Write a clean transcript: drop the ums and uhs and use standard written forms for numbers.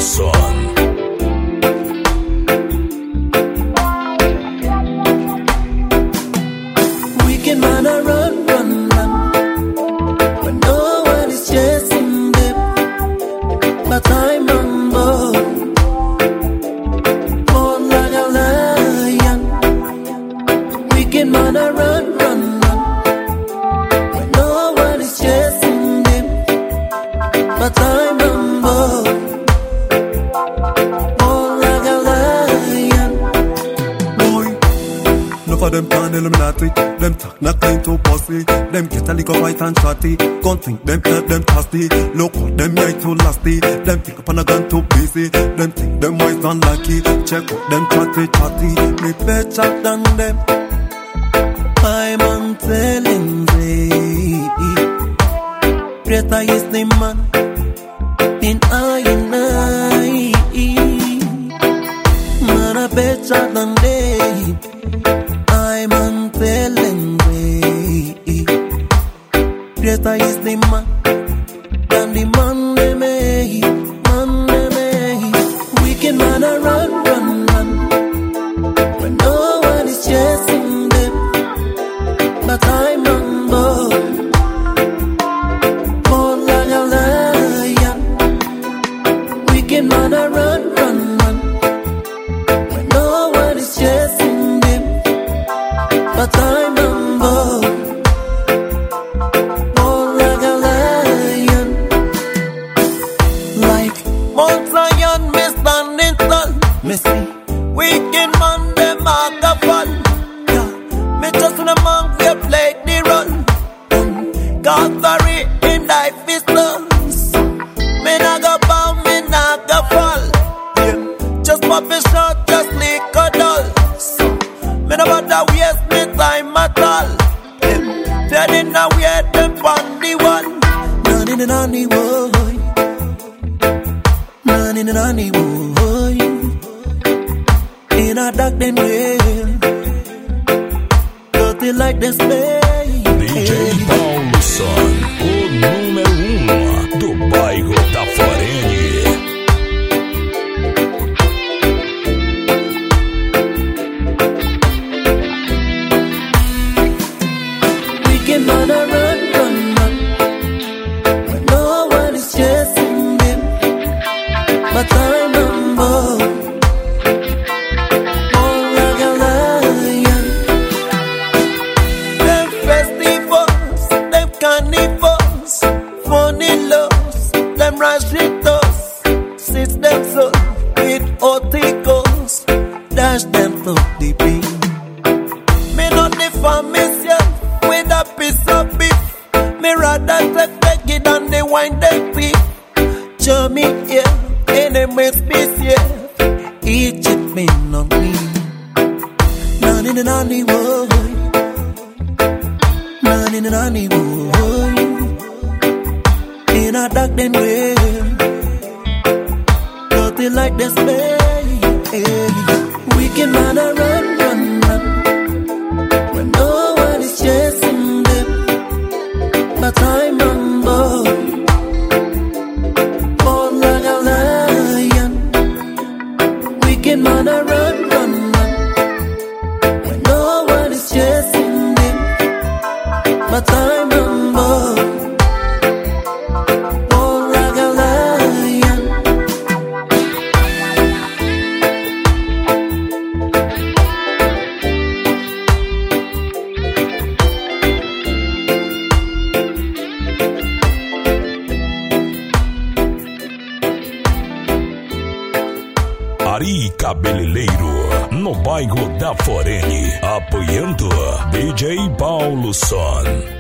Son. Wicked man a run, run, run, when no one is chasing them, but I'm humble, born like a lion. Wicked man a run, run, run, when no one is chasing them, but I'm humble, born like a lion. Boy, enough of them can Illuminati. Them talk not clean to pussy. Them get a lick of white and shotty. Gon' think them help them thirsty. Look what them right too lasty. Them pick up on a gun too busy. Them think them wise and lucky. Check out them chatty. Me better than them. I'm on telling thee, greater is the man in I and I. Man a better than they. I'm on telling thee, greater is the man than the man they made. Man they made. Wicked man a run, run, run, when no one is chasing them, but I'm humble, born like a lion. Wicked man a run, run, run, when no one is chasing them, but I'm humble, born like a lion. Like Mount Zion, me standing tall. Me see wicked man, them a go fall. Me just in a man we play the run. Calvary in thy pistols. Me nah go bow, me nah go fall. Yeah. Just pop a shot, just lick a doll. Me no bother waste me time at all. Yeah. Feeling now we had them on the one. None in the boy. None in the boy. In a dark then way. Dirty like this way. DJ Paulo Son, o número 1 do bairro da Forene. Wicked man a run, run, run, when no one is chasing them, but I'm humble, born like a lion. Them festivals, them carnivals, funny loves, them rashitos, sits them so with oticos, dash them to the beat. Me not defend myself with a piece of beef. Me rather take Peggy than the wine they beef. Show me here, enemies be safe. Egypt me no me. None in the nanny boy. None in the nanny boy. In a dark then way. Dirty like this way. Wicked man a run, run, run, when no one is chasing them, but I'm humble, born like a lion. Wicked man a run, run, run, when no one is chasing them, but I'm humble, born like a lion. Ari Cabeleireiro, no bairro da Forene, apoiando DJ Paulo Son.